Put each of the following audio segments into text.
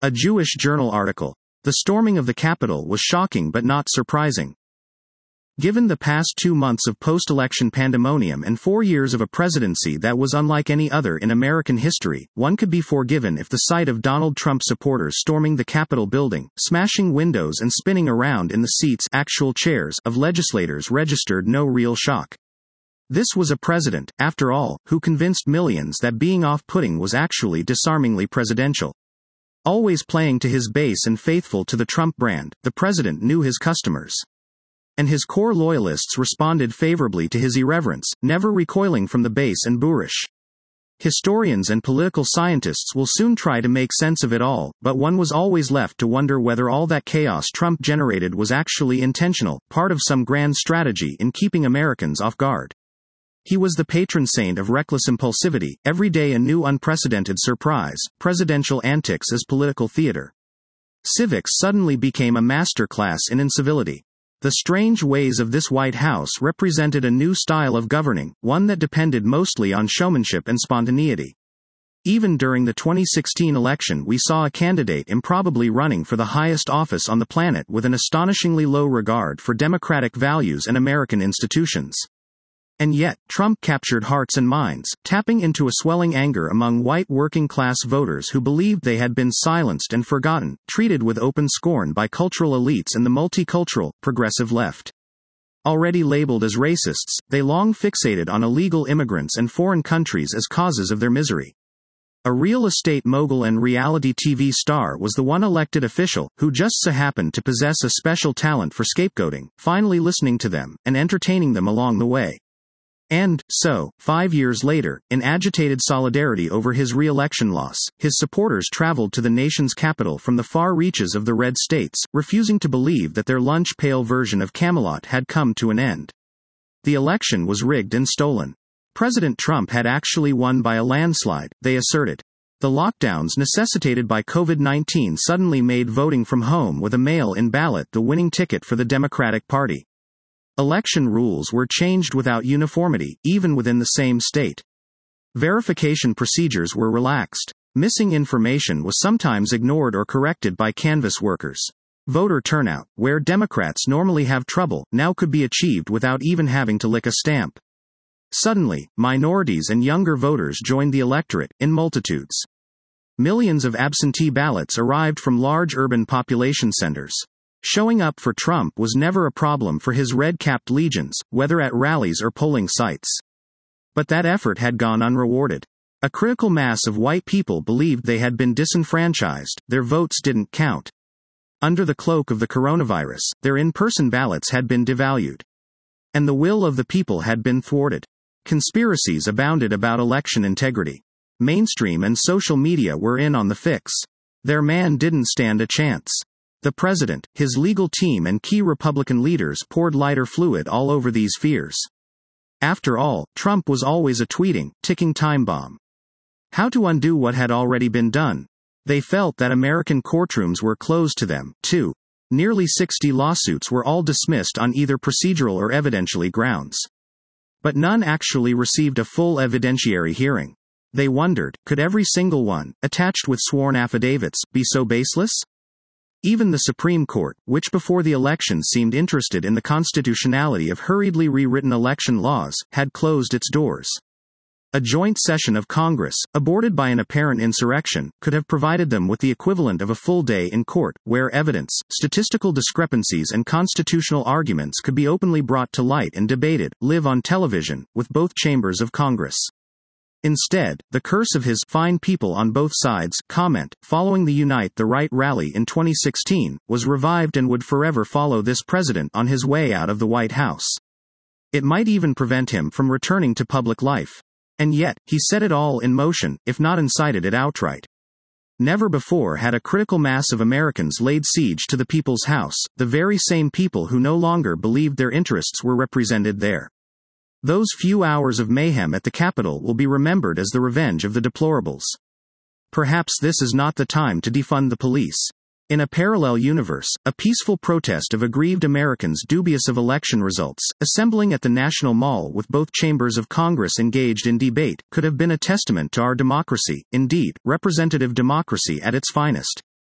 A Jewish Journal article. The storming of the Capitol was shocking but not surprising. Given the past 2 months of post-election pandemonium and 4 years of a presidency that was unlike any other in American history, one could be forgiven if the sight of Donald Trump supporters storming the Capitol building, smashing windows and spinning around in the seats, actual chairs, of legislators registered no real shock. This was a president, after all, who convinced millions that being off-putting was actually disarmingly presidential. Always playing to his base and faithful to the Trump brand, the president knew his customers. And his core loyalists responded favorably to his irreverence, never recoiling from the base and boorish. Historians and political scientists will soon try to make sense of it all, but one was always left to wonder whether all that chaos Trump generated was actually intentional, part of some grand strategy in keeping Americans off guard. He was the patron saint of reckless impulsivity, every day a new unprecedented surprise, presidential antics as political theater. Civics suddenly became a master class in incivility. The strange ways of this White House represented a new style of governing, one that depended mostly on showmanship and spontaneity. Even during the 2016 election, we saw a candidate improbably running for the highest office on the planet with an astonishingly low regard for democratic values and American institutions. And yet, Trump captured hearts and minds, tapping into a swelling anger among white working-class voters who believed they had been silenced and forgotten, treated with open scorn by cultural elites and the multicultural, progressive left. Already labeled as racists, they long fixated on illegal immigrants and foreign countries as causes of their misery. A real estate mogul and reality TV star was the one elected official, who just so happened to possess a special talent for scapegoating, finally listening to them, and entertaining them along the way. And, so, 5 years later, in agitated solidarity over his re-election loss, his supporters traveled to the nation's capital from the far reaches of the red states, refusing to believe that their lunch pail version of Camelot had come to an end. The election was rigged and stolen. President Trump had actually won by a landslide, they asserted. The lockdowns necessitated by COVID-19 suddenly made voting from home with a mail-in ballot the winning ticket for the Democratic Party. Election rules were changed without uniformity, even within the same state. Verification procedures were relaxed. Missing information was sometimes ignored or corrected by canvass workers. Voter turnout, where Democrats normally have trouble, now could be achieved without even having to lick a stamp. Suddenly, minorities and younger voters joined the electorate, in multitudes. Millions of absentee ballots arrived from large urban population centers. Showing up for Trump was never a problem for his red-capped legions, whether at rallies or polling sites. But that effort had gone unrewarded. A critical mass of white people believed they had been disenfranchised, their votes didn't count. Under the cloak of the coronavirus, their in-person ballots had been devalued. And the will of the people had been thwarted. Conspiracies abounded about election integrity. Mainstream and social media were in on the fix. Their man didn't stand a chance. The president, his legal team and key Republican leaders poured lighter fluid all over these fears. After all, Trump was always a tweeting, ticking time bomb. How to undo what had already been done? They felt that American courtrooms were closed to them, too. Nearly 60 lawsuits were all dismissed on either procedural or evidentiary grounds. But none actually received a full evidentiary hearing. They wondered, could every single one, attached with sworn affidavits, be so baseless? Even the Supreme Court, which before the election seemed interested in the constitutionality of hurriedly rewritten election laws, had closed its doors. A joint session of Congress, aborted by an apparent insurrection, could have provided them with the equivalent of a full day in court, where evidence, statistical discrepancies and constitutional arguments could be openly brought to light and debated, live on television, with both chambers of Congress. Instead, the curse of his fine people on both sides comment, following the Unite the Right rally in 2016, was revived and would forever follow this president on his way out of the White House. It might even prevent him from returning to public life. And yet, he set it all in motion, if not incited it outright. Never before had a critical mass of Americans laid siege to the people's house, the very same people who no longer believed their interests were represented there. Those few hours of mayhem at the Capitol will be remembered as the revenge of the deplorables. Perhaps this is not the time to defund the police. In a parallel universe, a peaceful protest of aggrieved Americans dubious of election results, assembling at the National Mall with both chambers of Congress engaged in debate, could have been a testament to our democracy, indeed, representative democracy at its finest.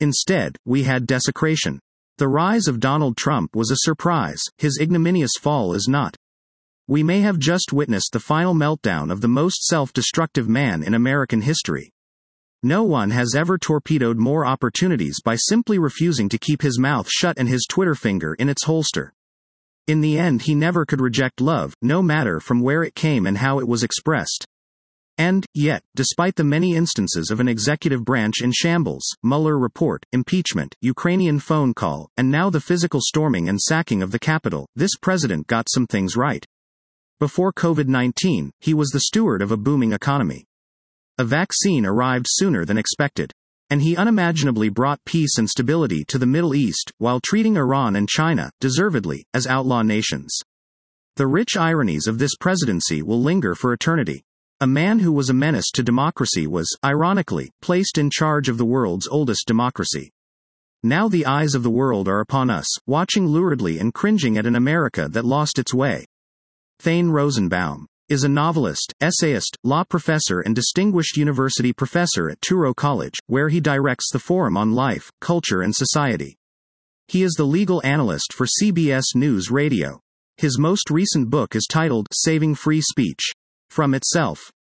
Instead, we had desecration. The rise of Donald Trump was a surprise, his ignominious fall is not. We may have just witnessed the final meltdown of the most self-destructive man in American history. No one has ever torpedoed more opportunities by simply refusing to keep his mouth shut and his Twitter finger in its holster. In the end, he never could reject love, no matter from where it came and how it was expressed. And, yet, despite the many instances of an executive branch in shambles, Mueller report, impeachment, Ukrainian phone call, and now the physical storming and sacking of the Capitol, this president got some things right. Before COVID-19, he was the steward of a booming economy. A vaccine arrived sooner than expected. And he unimaginably brought peace and stability to the Middle East, while treating Iran and China, deservedly, as outlaw nations. The rich ironies of this presidency will linger for eternity. A man who was a menace to democracy was, ironically, placed in charge of the world's oldest democracy. Now the eyes of the world are upon us, watching luridly and cringing at an America that lost its way. Thane Rosenbaum is a novelist, essayist, law professor and distinguished university professor at Touro College, where he directs the Forum on Life, Culture and Society. He is the legal analyst for CBS News Radio. His most recent book is titled Saving Free Speech. From Itself.